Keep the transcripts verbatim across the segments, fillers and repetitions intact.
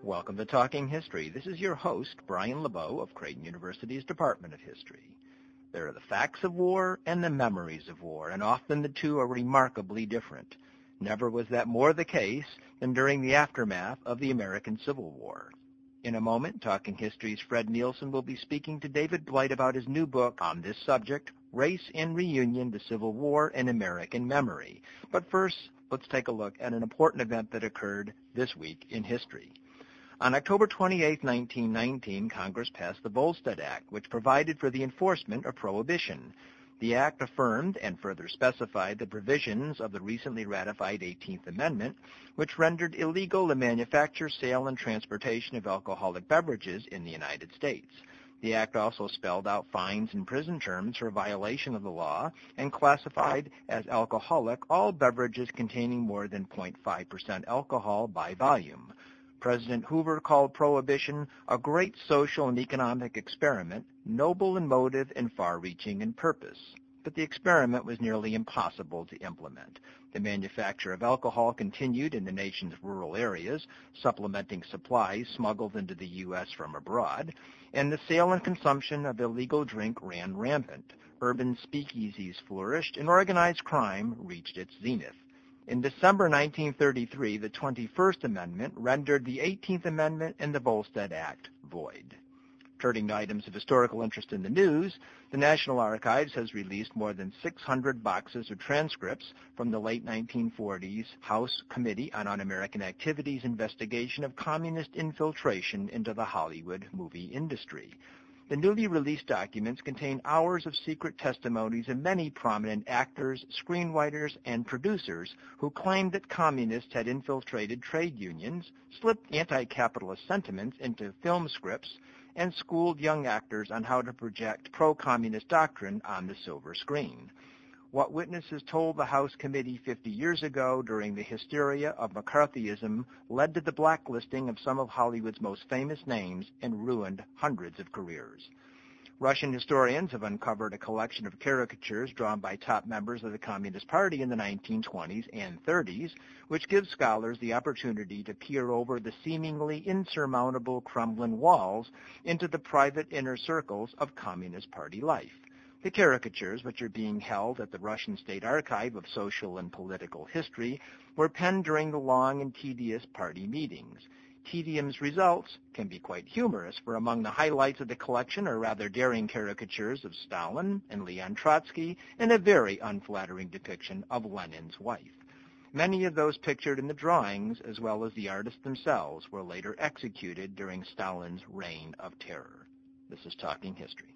Welcome to Talking History. This is your host, Brian LeBeau of Creighton University's Department of History. There are the facts of war and the memories of war, and often the two are remarkably different. Never was that more the case than during the aftermath of the American Civil War. In a moment, Talking History's Fred Nielsen will be speaking to David Blight about his new book on this subject, Race in Reunion, the Civil War in American Memory. But first, let's take a look at an important event that occurred this week in history. On October twenty-eighth, nineteen nineteen, Congress passed the Volstead Act, which provided for the enforcement of prohibition. The act affirmed and further specified the provisions of the recently ratified eighteenth Amendment, which rendered illegal the manufacture, sale, and transportation of alcoholic beverages in the United States. The act also spelled out fines and prison terms for violation of the law and classified as alcoholic all beverages containing more than zero point five percent alcohol by volume. President Hoover called prohibition a great social and economic experiment, noble in motive and far-reaching in purpose. But the experiment was nearly impossible to implement. The manufacture of alcohol continued in the nation's rural areas, supplementing supplies smuggled into the U S from abroad, and the sale and consumption of illegal drink ran rampant. Urban speakeasies flourished, and organized crime reached its zenith. In December nineteen thirty-three, the twenty-first Amendment rendered the eighteenth Amendment and the Volstead Act void. Turning to items of historical interest in the news, the National Archives has released more than six hundred boxes of transcripts from the late nineteen forties House Committee on Un-American Activities investigation of communist infiltration into the Hollywood movie industry. The newly released documents contain hours of secret testimonies of many prominent actors, screenwriters, and producers who claimed that communists had infiltrated trade unions, slipped anti-capitalist sentiments into film scripts, and schooled young actors on how to project pro-communist doctrine on the silver screen. What witnesses told the House Committee fifty years ago during the hysteria of McCarthyism led to the blacklisting of some of Hollywood's most famous names and ruined hundreds of careers. Russian historians have uncovered a collection of caricatures drawn by top members of the Communist Party in the nineteen twenties and thirties, which gives scholars the opportunity to peer over the seemingly insurmountable Kremlin walls into the private inner circles of Communist Party life. The caricatures, which are being held at the Russian State Archive of Social and Political History, were penned during the long and tedious party meetings. Tedium's results can be quite humorous, for among the highlights of the collection are rather daring caricatures of Stalin and Leon Trotsky and a very unflattering depiction of Lenin's wife. Many of those pictured in the drawings, as well as the artists themselves, were later executed during Stalin's reign of terror. This is Talking History.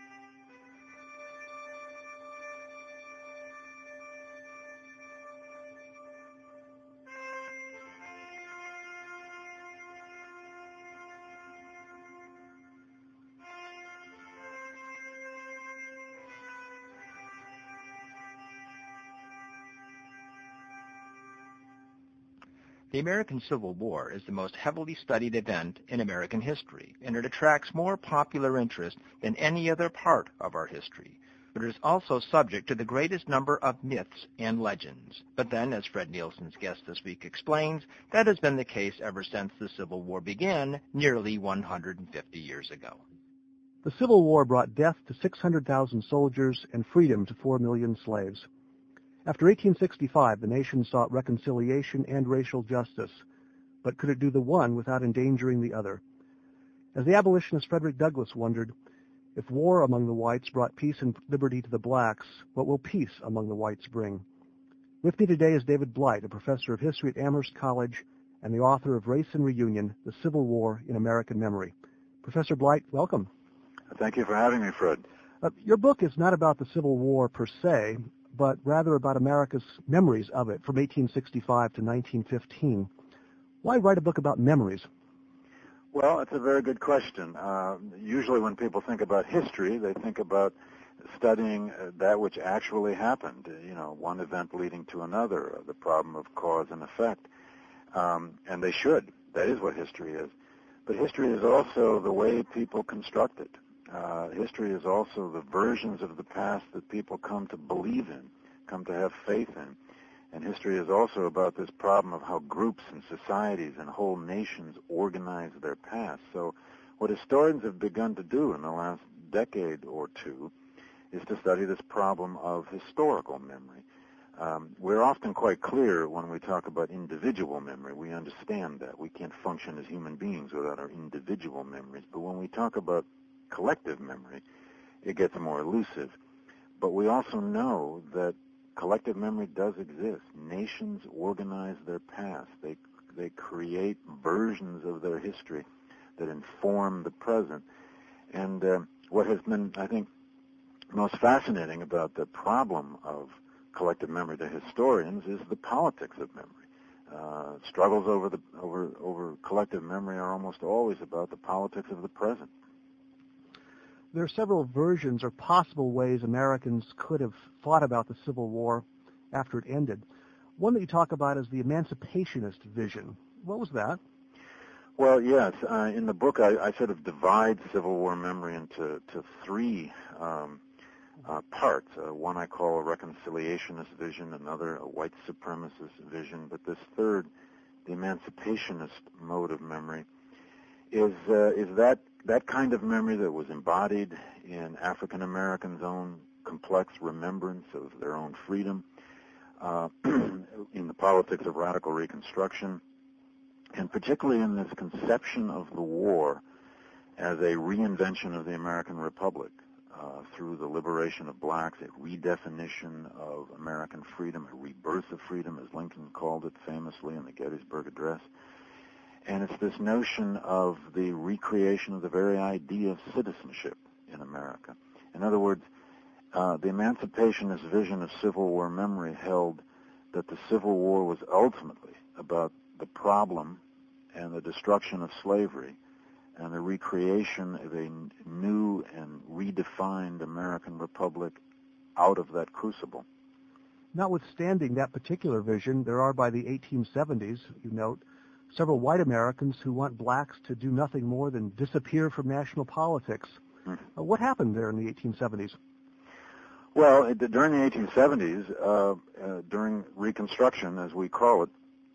The American Civil War is the most heavily studied event in American history, and it attracts more popular interest than any other part of our history. But it is also subject to the greatest number of myths and legends. But then, as Fred Nielsen's guest this week explains, that has been the case ever since the Civil War began nearly one hundred fifty years ago. The Civil War brought death to six hundred thousand soldiers and freedom to four million slaves. After eighteen sixty-five, the nation sought reconciliation and racial justice, but could it do the one without endangering the other? As the abolitionist Frederick Douglass wondered, if war among the whites brought peace and liberty to the blacks, what will peace among the whites bring? With me today is David Blight, a professor of history at Amherst College and the author of Race in Reunion, the Civil War in American Memory. Professor Blight, welcome. Thank you for having me, Fred. Uh, your book is not about the Civil War per se, but rather about America's memories of it from eighteen sixty-five to nineteen fifteen. Why write a book about memories? Well, it's a very good question. Uh, usually when people think about history, they think about studying uh, that which actually happened, you know, one event leading to another, the problem of cause and effect. Um, and they should. That is what history is. But history is also the way people construct it. Uh, history is also the versions of the past that people come to believe in, come to have faith in. And history is also about this problem of how groups and societies and whole nations organize their past. So what historians have begun to do in the last decade or two is to study this problem of historical memory. Um, we're often quite clear when we talk about individual memory. We understand that. We can't function as human beings without our individual memories. But when we talk about collective memory, it gets more elusive. But we also know that collective memory does exist. Nations organize their past. They, they create versions of their history that inform the present. And uh, what has been, I think, most fascinating about the problem of collective memory to historians is the politics of memory. Uh, struggles over the over over collective memory are almost always about the politics of the present. There are several versions or possible ways Americans could have thought about the Civil War after it ended. One that you talk about is the emancipationist vision. What was that? Well, yes. Uh, in the book, I, I sort of divide Civil War memory into to three um, uh, parts. Uh, one I call a reconciliationist vision, another a white supremacist vision, but this third, the emancipationist mode of memory, is uh, is that that kind of memory that was embodied in African Americans' own complex remembrance of their own freedom, uh, in the politics of radical Reconstruction, and particularly in this conception of the war as a reinvention of the American Republic uh, through the liberation of blacks, a redefinition of American freedom, a rebirth of freedom, as Lincoln called it famously in the Gettysburg Address. And it's this notion of the recreation of the very idea of citizenship in America. In other words, uh, the emancipationist vision of Civil War memory held that the Civil War was ultimately about the problem and the destruction of slavery and the recreation of a new and redefined American Republic out of that crucible. Notwithstanding that particular vision, there are by the eighteen seventies, you note, several white Americans who want blacks to do nothing more than disappear from national politics. Mm-hmm. Uh, what happened there in the eighteen seventies? Well, it, during the eighteen seventies, uh, uh, during Reconstruction, as we call it,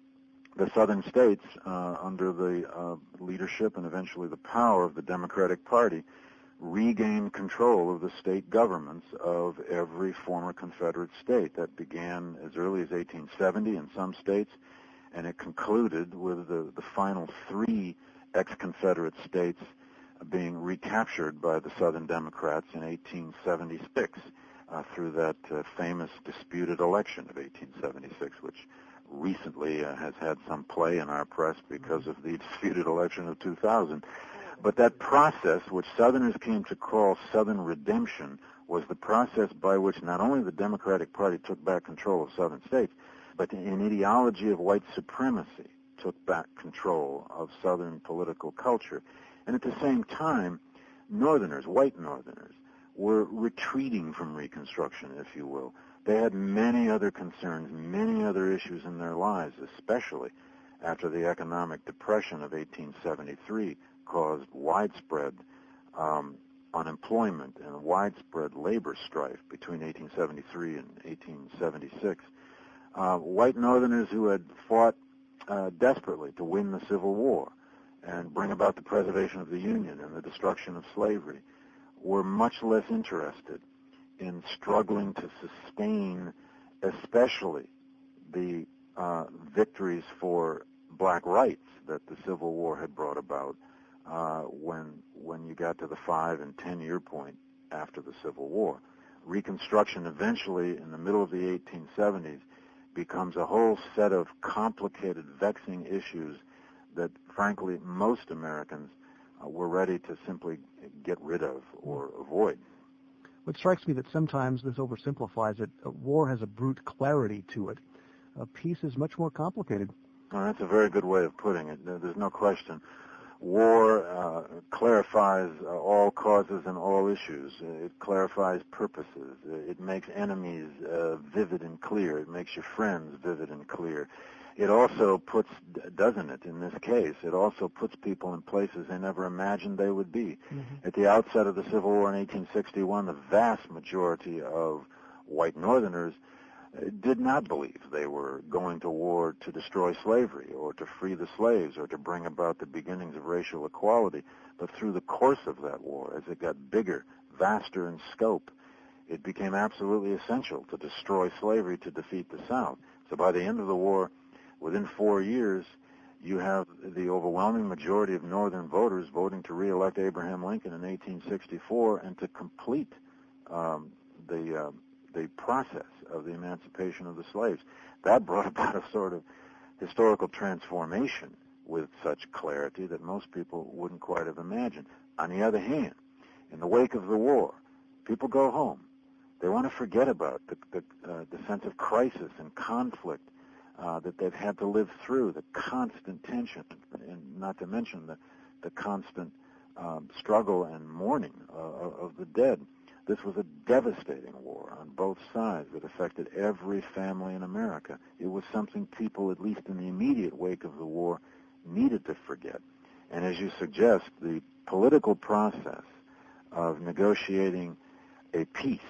the southern states, uh, under the uh, leadership and eventually the power of the Democratic Party, regained control of the state governments of every former Confederate state. That began as early as eighteen seventy in some states, and it concluded with the, the final three ex-Confederate states being recaptured by the Southern Democrats in eighteen seventy-six uh, through that uh, famous disputed election of eighteen seventy-six, which recently uh, has had some play in our press because of the disputed election of two thousand. But that process, which Southerners came to call Southern redemption, was the process by which not only the Democratic Party took back control of southern states, but an ideology of white supremacy took back control of southern political culture. And at the same time, Northerners, white Northerners, were retreating from Reconstruction, if you will. They had many other concerns, many other issues in their lives, especially after the economic depression of eighteen seventy-three caused widespread um, unemployment and widespread labor strife between eighteen seventy-three and eighteen seventy-six. Uh, white Northerners who had fought uh, desperately to win the Civil War and bring about the preservation of the Union and the destruction of slavery were much less interested in struggling to sustain especially the uh, victories for black rights that the Civil War had brought about uh, when when you got to the five and ten year point after the Civil War. Reconstruction eventually in the middle of the eighteen seventies becomes a whole set of complicated, vexing issues that, frankly, most Americans uh, were ready to simply get rid of or avoid. It strikes me that sometimes this oversimplifies it. A war has a brute clarity to it. A peace is much more complicated. Well, that's a very good way of putting it. There's no question. War uh, clarifies uh, all causes and all issues. It clarifies purposes. It makes enemies uh, vivid and clear. It makes your friends vivid and clear. It also puts, doesn't it, in this case, it also puts people in places they never imagined they would be. Mm-hmm. At the outset of the Civil War in eighteen sixty-one, the vast majority of white Northerners did not believe they were going to war to destroy slavery or to free the slaves or to bring about the beginnings of racial equality. But through the course of that war, as it got bigger, vaster in scope, it became absolutely essential to destroy slavery to defeat the South. So by the end of the war, within four years, you have the overwhelming majority of Northern voters voting to re-elect Abraham Lincoln in eighteen sixty-four and to complete um, the uh, the process of the emancipation of the slaves. That brought about a sort of historical transformation with such clarity that most people wouldn't quite have imagined. On the other hand, in the wake of the war, people go home. They want to forget about the, the, uh, the sense of crisis and conflict uh, that they've had to live through, the constant tension, and not to mention the, the constant um, struggle and mourning uh, of the dead. This was a devastating war on both sides that affected every family in America. It was something people, at least in the immediate wake of the war, needed to forget. And as you suggest, the political process of negotiating a peace,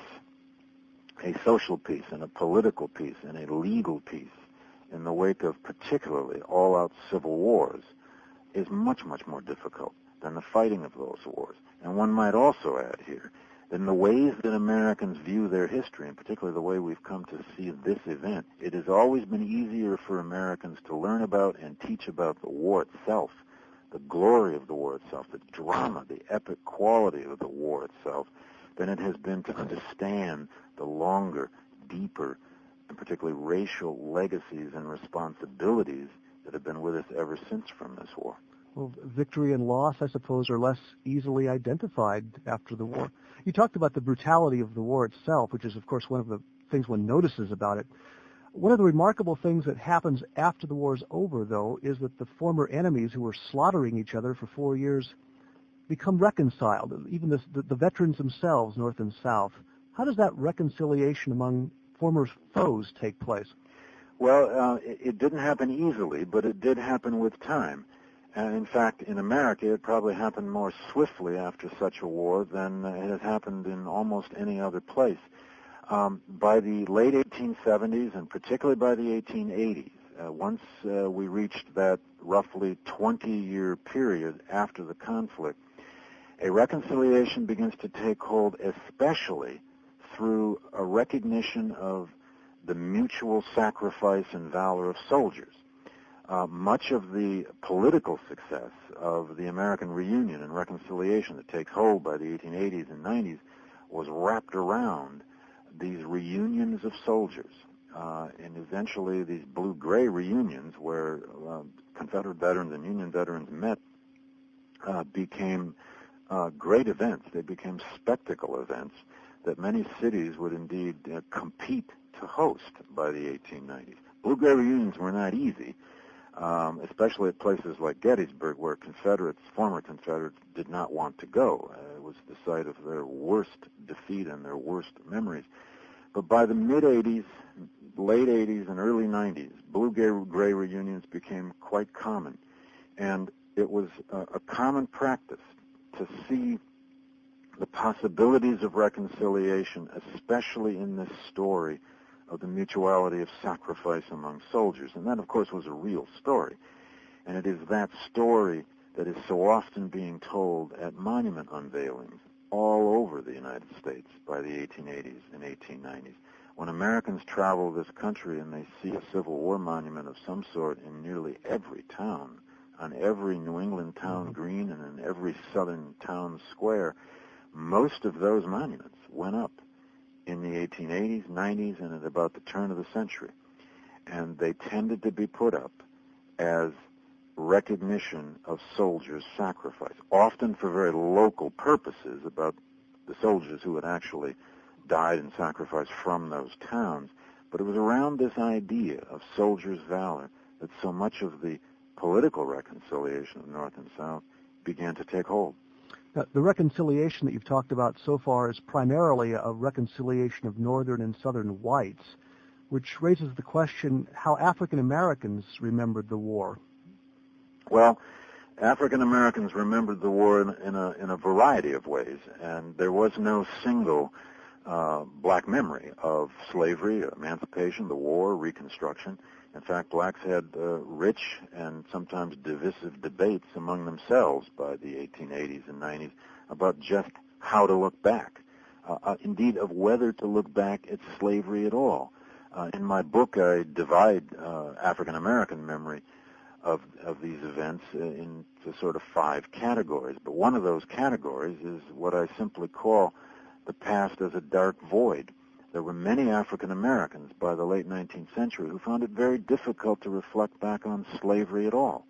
a social peace and a political peace and a legal peace in the wake of particularly all-out civil wars is much, much more difficult than the fighting of those wars. And one might also add here, in the ways that Americans view their history, and particularly the way we've come to see this event, it has always been easier for Americans to learn about and teach about the war itself, the glory of the war itself, the drama, the epic quality of the war itself, than it has been to understand the longer, deeper, and particularly racial legacies and responsibilities that have been with us ever since from this war. Well, victory and loss, I suppose, are less easily identified after the war. You talked about the brutality of the war itself, which is, of course, one of the things one notices about it. One of the remarkable things that happens after the war is over, though, is that the former enemies who were slaughtering each other for four years become reconciled, even this, the, the veterans themselves, North and South. How does that reconciliation among former foes take place? Well, uh, it, it didn't happen easily, but it did happen with time. And in fact, in America, it probably happened more swiftly after such a war than it has happened in almost any other place. Um, by the late eighteen seventies, and particularly by the eighteen eighties, uh, once uh, we reached that roughly twenty-year period after the conflict, a reconciliation begins to take hold, especially through a recognition of the mutual sacrifice and valor of soldiers. Uh, much of the political success of the American reunion and reconciliation that takes hold by the eighteen eighties and nineties was wrapped around these reunions of soldiers, uh, and eventually these blue-gray reunions where uh, Confederate veterans and Union veterans met uh, became uh, great events. They became spectacle events that many cities would indeed uh, compete to host by the eighteen nineties. Blue-gray reunions were not easy. Um, especially at places like Gettysburg, where Confederates, former Confederates, did not want to go. Uh, it was the site of their worst defeat and their worst memories. But by the mid-eighties, late eighties, and early nineties, blue-gray reunions became quite common. And it was a, a common practice to see the possibilities of reconciliation, especially in this story of the mutuality of sacrifice among soldiers. And that, of course, was a real story. And it is that story that is so often being told at monument unveilings all over the United States by the eighteen eighties and eighteen nineties. When Americans travel this country and they see a Civil War monument of some sort in nearly every town, on every New England town green and in every southern town square, most of those monuments went up in the eighteen eighties, nineties, and at about the turn of the century. And they tended to be put up as recognition of soldiers' sacrifice, often for very local purposes about the soldiers who had actually died and sacrificed from those towns. But it was around this idea of soldiers' valor that so much of the political reconciliation of North and South began to take hold. Now, the reconciliation that you've talked about so far is primarily a reconciliation of Northern and Southern whites, which raises the question how African Americans remembered the war. Well, African Americans remembered the war in, in, a, in a variety of ways, and there was no single uh, black memory of slavery, emancipation, the war, Reconstruction. In fact, blacks had uh, rich and sometimes divisive debates among themselves by the eighteen eighties and nineties about just how to look back, uh, uh, indeed of whether to look back at slavery at all. Uh, in my book, I divide uh, African American memory of of these events uh, into sort of five categories. But one of those categories is what I simply call the past as a dark void. There were many African Americans by the late nineteenth century who found it very difficult to reflect back on slavery at all.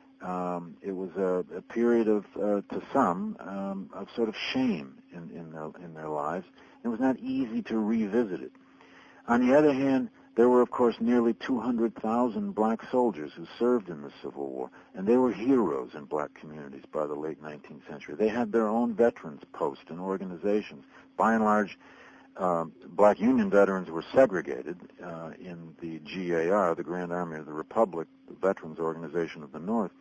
Um, it was a, a period of, uh, to some, um, of sort of shame in, in, their, in their lives. It was not easy to revisit it. On the other hand, there were, of course, nearly two hundred thousand black soldiers who served in the Civil War, and they were heroes in black communities by the late nineteenth century. They had their own veterans posts and organizations. By and large, uh, black Union veterans were segregated uh, in the G A R, the Grand Army of the Republic, the Veterans Organization of the North.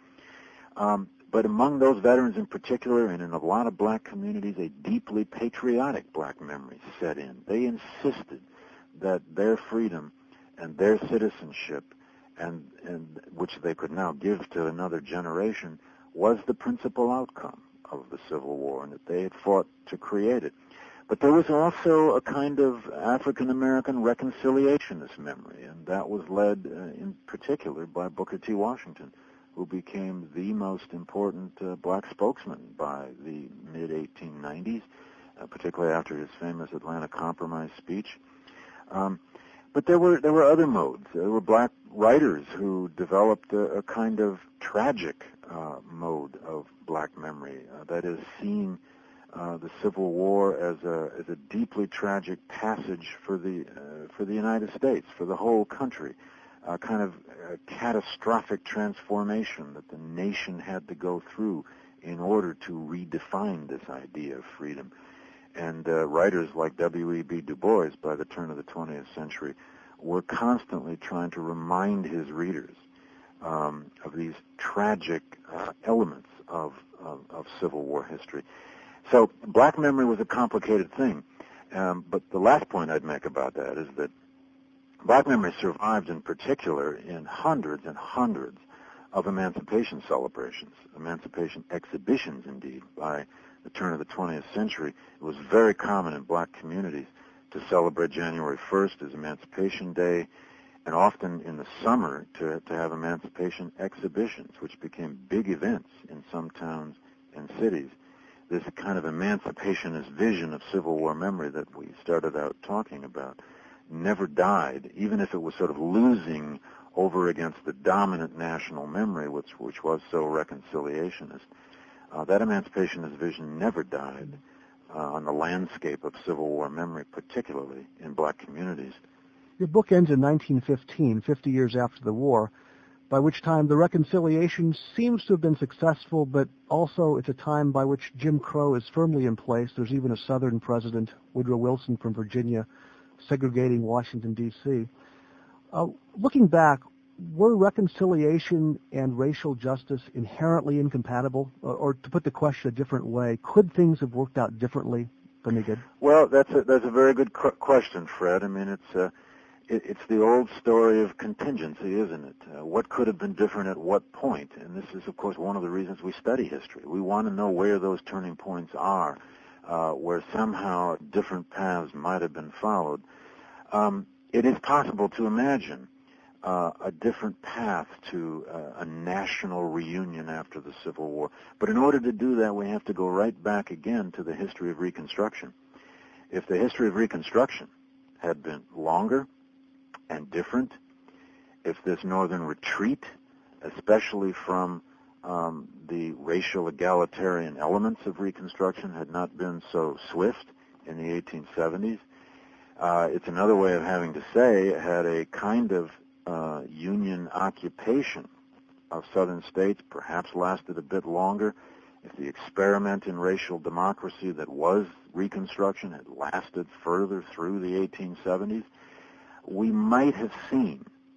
Um, but among those veterans in particular, and in a lot of black communities, a deeply patriotic black memory set in. They insisted that their freedom and their citizenship, and, and which they could now give to another generation, was the principal outcome of the Civil War, and that they had fought to create it. But there was also a kind of African-American reconciliationist memory, and that was led uh, in particular by Booker T. Washington, who became the most important uh, black spokesman by the mid eighteen nineties, uh, particularly after his famous Atlanta Compromise speech. Um, but there were there were other modes. There were black writers who developed a, a kind of tragic uh, mode of black memory, uh, that is, seeing uh, the Civil War as a as a deeply tragic passage for the uh, for the United States, for the whole country, a kind of a catastrophic transformation that the nation had to go through in order to redefine this idea of freedom. And uh, writers like W E B Du Bois, by the turn of the twentieth century, were constantly trying to remind his readers um, of these tragic uh, elements of, of, of Civil War history. So black memory was a complicated thing. Um, but the last point I'd make about that is that black memory survived in particular in hundreds and hundreds of emancipation celebrations, emancipation exhibitions, indeed, by the turn of the twentieth century. It was very common in black communities to celebrate January first as Emancipation Day, and often in the summer to, to have emancipation exhibitions, which became big events in some towns and cities. This kind of emancipationist vision of Civil War memory that we started out talking about never died, even if it was sort of losing over against the dominant national memory, which, which was so reconciliationist. Uh, that emancipationist vision never died uh, on the landscape of Civil War memory, particularly in black communities. Your book ends in nineteen fifteen, fifty years after the war, by which time the reconciliation seems to have been successful, but also it's a time by which Jim Crow is firmly in place. There's even a Southern president, Woodrow Wilson from Virginia, segregating Washington, D C Uh, looking back, were reconciliation and racial justice inherently incompatible? Or, or to put the question a different way, could things have worked out differently than they did? Well, that's a, that's a very good qu- question, Fred. I mean, it's uh, it, it's the old story of contingency, isn't it? Uh, what could have been different at what point? And this is, of course, one of the reasons we study history. We want to know where those turning points are, uh, where somehow different paths might have been followed. Um, it is possible to imagine Uh, a different path to uh, a national reunion after the Civil War. But in order to do that, we have to go right back again to the history of Reconstruction. If the history of Reconstruction had been longer and different, if this northern retreat, especially from um, the racial egalitarian elements of Reconstruction, had not been so swift in the eighteen seventies, uh, it's another way of having to say it had a kind of Uh, Union occupation of southern states perhaps lasted a bit longer, if the experiment in racial democracy that was Reconstruction had lasted further through the eighteen seventies, we might have seen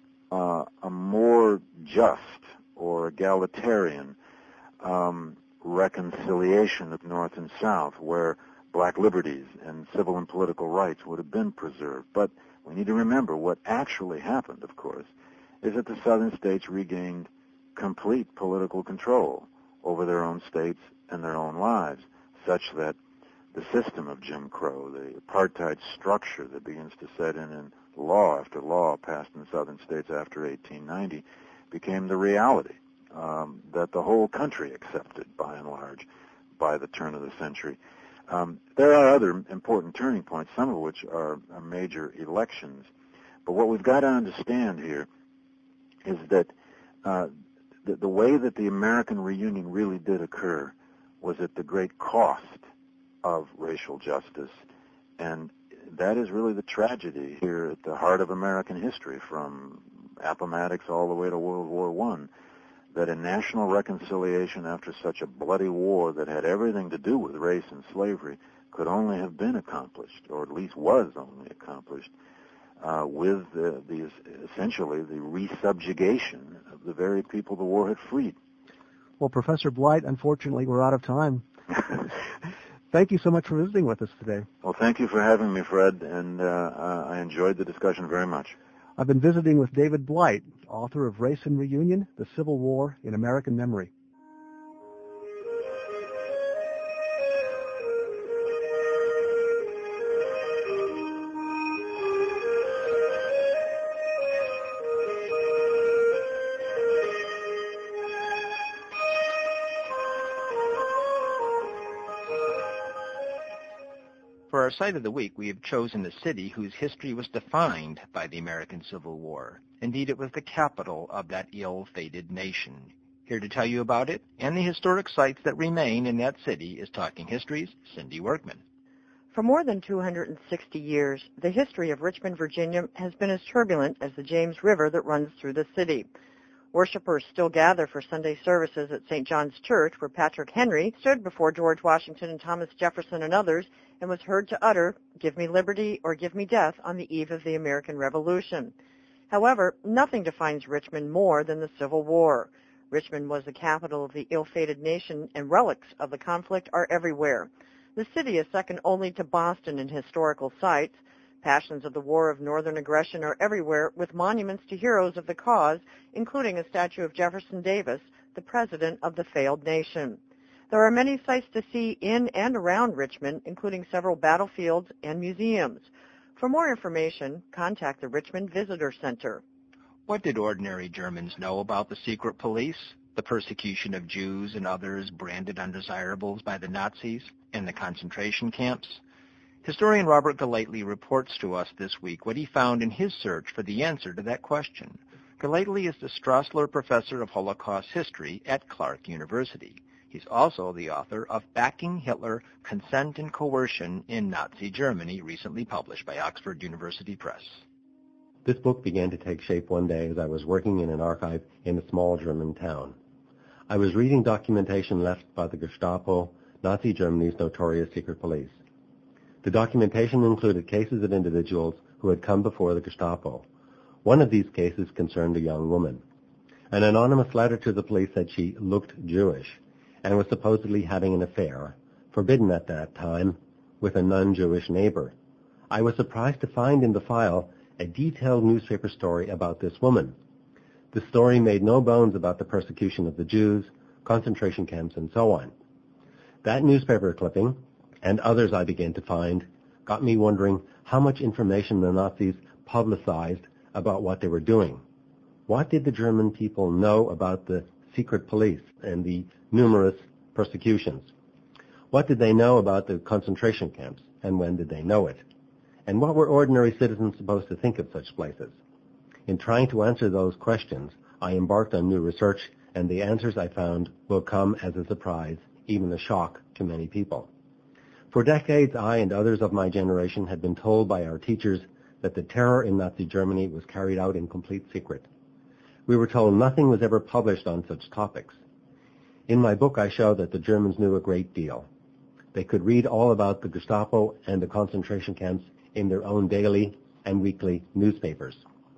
uh, a more just or egalitarian um, reconciliation of North and South, where black liberties and civil and political rights would have been preserved. But we need to remember what actually happened, of course, is that the southern states regained complete political control over their own states and their own lives, such that the system of Jim Crow, the apartheid structure that begins to set in in law after law passed in the southern states after eighteen ninety, became the reality um, that the whole country accepted, by and large, by the turn of the century. Um, there are other important turning points, some of which are, are major elections. But what we've got to understand here is that uh, the, the way that the American reunion really did occur was at the great cost of racial justice, and that is really the tragedy here at the heart of American history, from Appomattox all the way to World War One, that a national reconciliation after such a bloody war that had everything to do with race and slavery could only have been accomplished, or at least was only accomplished, uh, with uh, the, essentially the resubjugation of the very people the war had freed. Well, Professor Blight, unfortunately, we're out of time. Thank you so much for visiting with us today. Well, thank you for having me, Fred, and uh, uh, I enjoyed the discussion very much. I've been visiting with David Blight, author of Race and Reunion, The Civil War in American Memory. For our site of the week, we have chosen a city whose history was defined by the American Civil War. Indeed, it was the capital of that ill-fated nation. Here to tell you about it and the historic sites that remain in that city is Talking History's Cindy Workman. For more than two hundred sixty years, the history of Richmond, Virginia has been as turbulent as the James River that runs through the city. Worshippers still gather for Sunday services at Saint John's Church, where Patrick Henry stood before George Washington and Thomas Jefferson and others and was heard to utter, "Give me liberty or give me death," on the eve of the American Revolution. However, nothing defines Richmond more than the Civil War. Richmond was the capital of the ill-fated nation, and relics of the conflict are everywhere. The city is second only to Boston in historical sites. Passions of the War of Northern Aggression are everywhere, with monuments to heroes of the cause, including a statue of Jefferson Davis, the president of the failed nation. There are many sights to see in and around Richmond, including several battlefields and museums. For more information, contact the Richmond Visitor Center. What did ordinary Germans know about the secret police, the persecution of Jews and others branded undesirables by the Nazis, and the concentration camps? Historian Robert Golightly reports to us this week what he found in his search for the answer to that question. Golightly is the Strassler Professor of Holocaust History at Clark University. He's also the author of Backing Hitler, Consent and Coercion in Nazi Germany, recently published by Oxford University Press. This book began to take shape one day as I was working in an archive in a small German town. I was reading documentation left by the Gestapo, Nazi Germany's notorious secret police. The documentation included cases of individuals who had come before the Gestapo. One of these cases concerned a young woman. An anonymous letter to the police said she looked Jewish and was supposedly having an affair, forbidden at that time, with a non-Jewish neighbor. I was surprised to find in the file a detailed newspaper story about this woman. The story made no bones about the persecution of the Jews, concentration camps, and so on. That newspaper clipping, and others I began to find, got me wondering how much information the Nazis publicized about what they were doing. What did the German people know about the secret police and the numerous persecutions? What did they know about the concentration camps, and when did they know it? And what were ordinary citizens supposed to think of such places? In trying to answer those questions, I embarked on new research, and the answers I found will come as a surprise, even a shock to many people. For decades, I and others of my generation had been told by our teachers that the terror in Nazi Germany was carried out in complete secret. We were told nothing was ever published on such topics. In my book, I show that the Germans knew a great deal. They could read all about the Gestapo and the concentration camps in their own daily and weekly newspapers.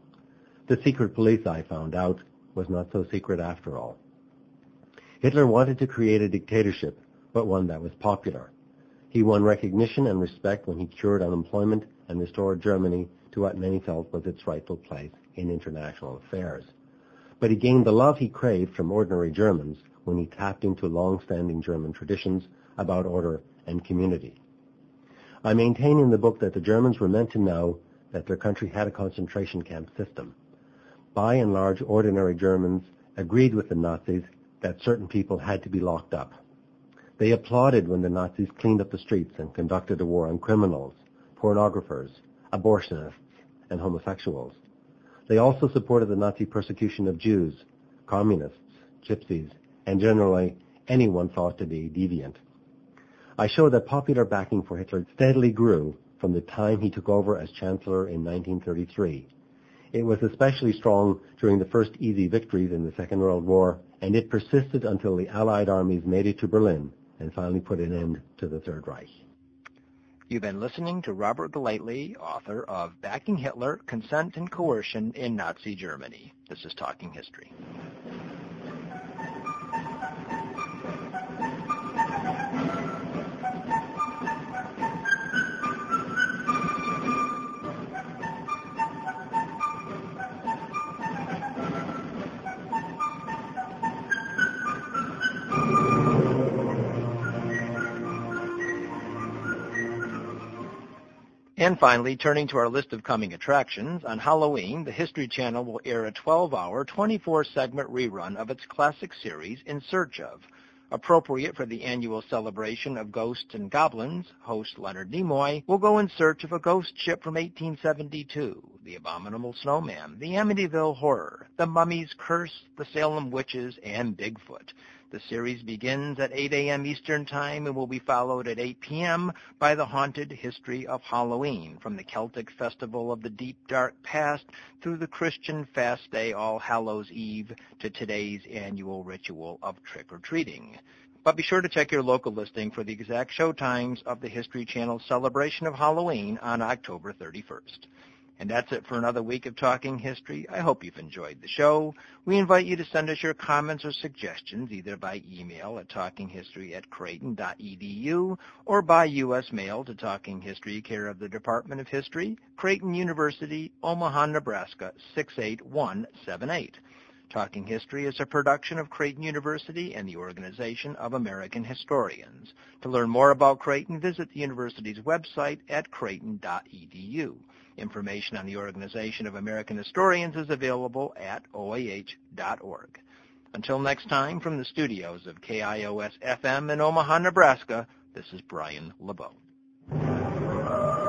The secret police, I found out, was not so secret after all. Hitler wanted to create a dictatorship, but one that was popular. He won recognition and respect when he cured unemployment and restored Germany to what many felt was its rightful place in international affairs. But he gained the love he craved from ordinary Germans when he tapped into long-standing German traditions about order and community. I maintain in the book that the Germans were meant to know that their country had a concentration camp system. By and large, ordinary Germans agreed with the Nazis that certain people had to be locked up. They applauded when the Nazis cleaned up the streets and conducted a war on criminals, pornographers, abortionists, and homosexuals. They also supported the Nazi persecution of Jews, communists, gypsies, and generally anyone thought to be deviant. I show that popular backing for Hitler steadily grew from the time he took over as Chancellor in nineteen thirty-three. It was especially strong during the first easy victories in the Second World War, and it persisted until the Allied armies made it to Berlin and finally put an end to the Third Reich. You've been listening to Robert Golightly, author of Backing Hitler, Consent and Coercion in Nazi Germany. This is Talking History. And finally, turning to our list of coming attractions, on Halloween, the History Channel will air a twelve-hour, twenty-four segment rerun of its classic series, In Search Of. Appropriate for the annual celebration of ghosts and goblins, host Leonard Nimoy will go in search of a ghost ship from eighteen seventy-two, the Abominable Snowman, the Amityville Horror, the Mummy's Curse, the Salem Witches, and Bigfoot. The series begins at eight a.m. Eastern Time and will be followed at eight p.m. by the haunted history of Halloween, from the Celtic festival of the deep, dark past through the Christian fast day All Hallows Eve to today's annual ritual of trick-or-treating. But be sure to check your local listing for the exact show times of the History Channel's celebration of Halloween on October thirty-first. And that's it for another week of Talking History. I hope you've enjoyed the show. We invite you to send us your comments or suggestions either by email at talkinghistory at creighton dot e d u or by U S mail to Talking History, care of the Department of History, Creighton University, Omaha, Nebraska, six eight one seven eight. Talking History is a production of Creighton University and the Organization of American Historians. To learn more about Creighton, visit the university's website at creighton dot e d u. Information on the Organization of American Historians is available at o a h dot org. Until next time, from the studios of K I O S F M in Omaha, Nebraska, this is Brian LeBeau.